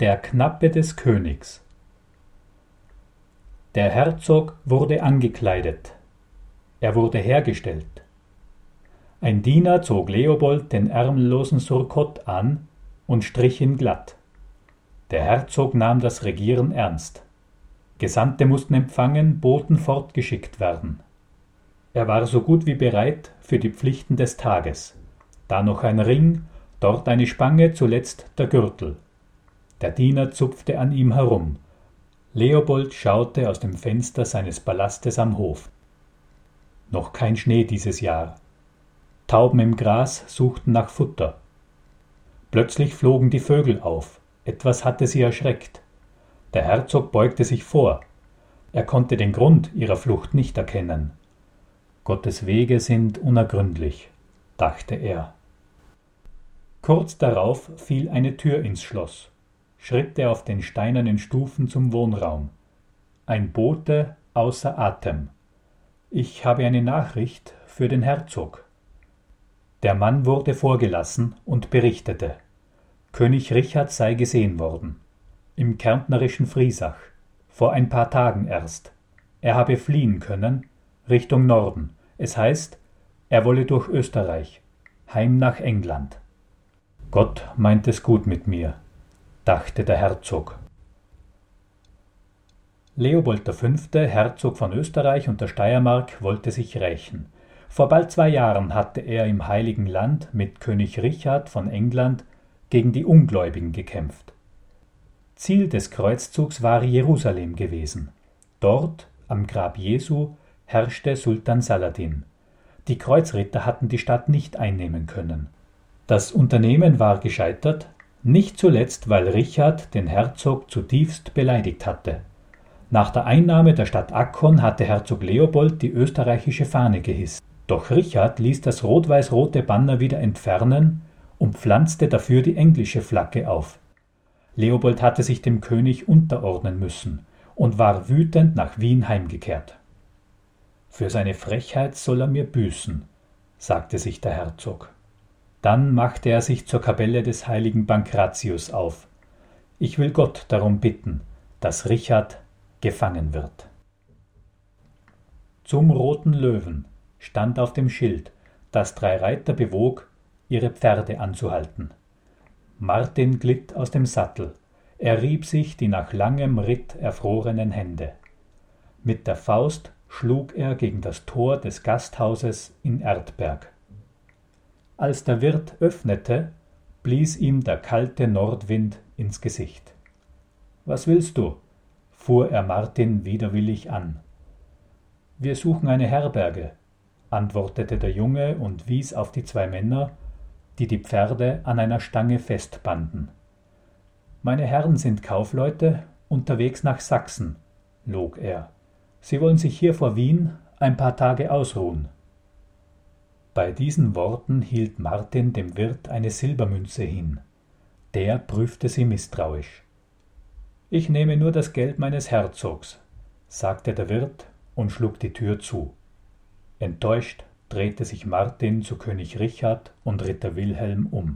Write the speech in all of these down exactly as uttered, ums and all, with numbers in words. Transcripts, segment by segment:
Der Knappe des Königs. Der Herzog wurde angekleidet. Er wurde hergestellt. Ein Diener zog Leopold den ärmellosen Surkott an und strich ihn glatt. Der Herzog nahm das Regieren ernst. Gesandte mussten empfangen, Boten fortgeschickt werden. Er war so gut wie bereit für die Pflichten des Tages. Da noch ein Ring, dort eine Spange, zuletzt der Gürtel. Der Diener zupfte an ihm herum. Leopold schaute aus dem Fenster seines Palastes am Hof. Noch kein Schnee dieses Jahr. Tauben im Gras suchten nach Futter. Plötzlich flogen die Vögel auf. Etwas hatte sie erschreckt. Der Herzog beugte sich vor. Er konnte den Grund ihrer Flucht nicht erkennen. Gottes Wege sind unergründlich, dachte er. Kurz darauf fiel eine Tür ins Schloss. Schritte auf den steinernen Stufen zum Wohnraum. Ein Bote außer Atem. Ich habe eine Nachricht für den Herzog. Der Mann wurde vorgelassen und berichtete. König Richard sei gesehen worden. Im kärntnerischen Friesach. Vor ein paar Tagen erst. Er habe fliehen können, Richtung Norden. Es heißt, er wolle durch Österreich, heim nach England. Gott meint es gut mit mir, dachte der Herzog. Leopold der Fünfte, Herzog von Österreich und der Steiermark, wollte sich rächen. Vor bald zwei Jahren hatte er im Heiligen Land mit König Richard von England gegen die Ungläubigen gekämpft. Ziel des Kreuzzugs war Jerusalem gewesen. Dort, am Grab Jesu, herrschte Sultan Saladin. Die Kreuzritter hatten die Stadt nicht einnehmen können. Das Unternehmen war gescheitert, nicht zuletzt, weil Richard den Herzog zutiefst beleidigt hatte. Nach der Einnahme der Stadt Akkon hatte Herzog Leopold die österreichische Fahne gehisst. Doch Richard ließ das rot-weiß-rote Banner wieder entfernen und pflanzte dafür die englische Flagge auf. Leopold hatte sich dem König unterordnen müssen und war wütend nach Wien heimgekehrt. Für seine Frechheit soll er mir büßen, sagte sich der Herzog. Dann machte er sich zur Kapelle des heiligen Pankratius auf. Ich will Gott darum bitten, dass Richard gefangen wird. Zum Roten Löwen stand auf dem Schild, das drei Reiter bewog, ihre Pferde anzuhalten. Martin glitt aus dem Sattel. Er rieb sich die nach langem Ritt erfrorenen Hände. Mit der Faust schlug er gegen das Tor des Gasthauses in Erdberg. Als der Wirt öffnete, blies ihm der kalte Nordwind ins Gesicht. »Was willst du?« fuhr er Martin widerwillig an. »Wir suchen eine Herberge«, antwortete der Junge und wies auf die zwei Männer, die die Pferde an einer Stange festbanden. »Meine Herren sind Kaufleute, unterwegs nach Sachsen«, log er. »Sie wollen sich hier vor Wien ein paar Tage ausruhen.« Bei diesen Worten hielt Martin dem Wirt eine Silbermünze hin. Der prüfte sie misstrauisch. »Ich nehme nur das Geld meines Herzogs«, sagte der Wirt und schlug die Tür zu. Enttäuscht drehte sich Martin zu König Richard und Ritter Wilhelm um.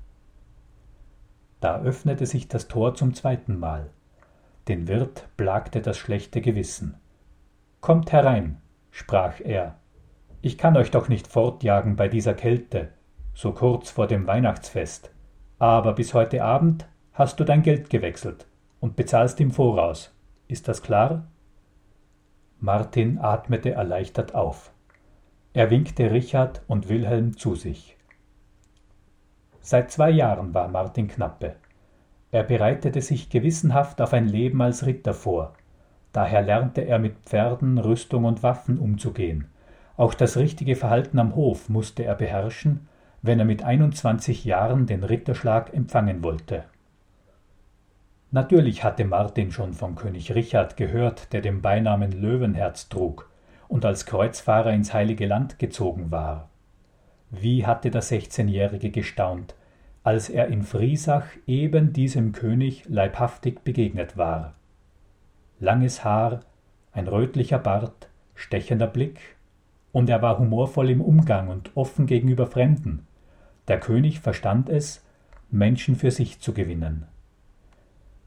Da öffnete sich das Tor zum zweiten Mal. Den Wirt plagte das schlechte Gewissen. »Kommt herein«, sprach er. »Ich kann euch doch nicht fortjagen bei dieser Kälte, so kurz vor dem Weihnachtsfest. Aber bis heute Abend hast du dein Geld gewechselt und bezahlst im Voraus. Ist das klar?« Martin atmete erleichtert auf. Er winkte Richard und Wilhelm zu sich. Seit zwei Jahren war Martin Knappe. Er bereitete sich gewissenhaft auf ein Leben als Ritter vor. Daher lernte er mit Pferden, Rüstung und Waffen umzugehen. Auch das richtige Verhalten am Hof musste er beherrschen, wenn er mit einundzwanzig Jahren den Ritterschlag empfangen wollte. Natürlich hatte Martin schon von König Richard gehört, der den Beinamen Löwenherz trug und als Kreuzfahrer ins Heilige Land gezogen war. Wie hatte der sechzehnjährige gestaunt, als er in Friesach eben diesem König leibhaftig begegnet war. Langes Haar, ein rötlicher Bart, stechender Blick, und er war humorvoll im Umgang und offen gegenüber Fremden. Der König verstand es, Menschen für sich zu gewinnen.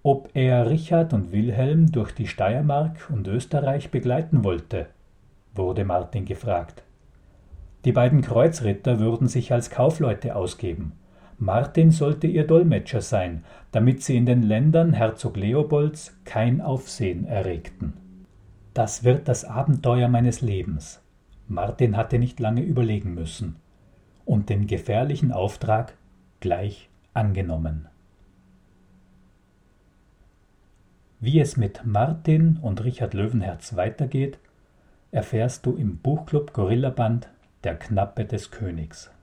ob er Richard und Wilhelm durch die Steiermark und Österreich begleiten wollte, wurde Martin gefragt. Die beiden Kreuzritter würden sich als Kaufleute ausgeben. Martin sollte ihr Dolmetscher sein, damit sie in den Ländern Herzog Leopolds kein Aufsehen erregten. Das wird das Abenteuer meines Lebens. Martin hatte nicht lange überlegen müssen und den gefährlichen Auftrag gleich angenommen. Wie es mit Martin und Richard Löwenherz weitergeht, erfährst du im Buchclub Gorillaband Der Knappe des Königs.